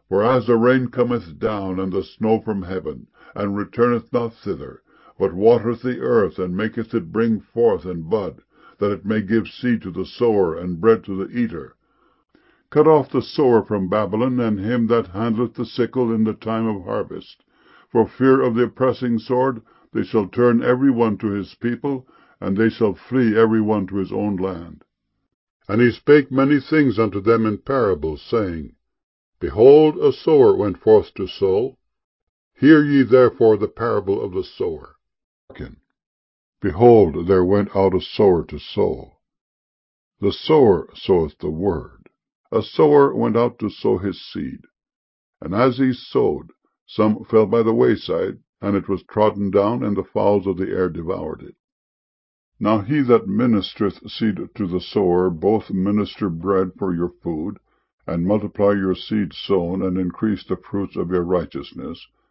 For as the rain cometh down, and the snow from heaven, and returneth not thither, but watereth the earth, and maketh it bring forth and bud, that it may give seed to the sower, and bread to the eater. Cut off the sower from Babylon, and him that handleth the sickle in the time of harvest. For fear of the oppressing sword, they shall turn every one to his people, and they shall flee every one to his own land. And he spake many things unto them in parables, saying, Behold, a sower went forth to sow. Hear ye therefore the parable of the sower. Hearken. Behold, there went out a sower to sow. The sower soweth the word. A sower went out to sow his seed. And as he sowed, some fell by the wayside, and it was trodden down, and the fowls of the air devoured it. Now he that ministereth seed to the sower both minister bread for your food, and multiply your seed sown, and increase the fruits of your righteousness,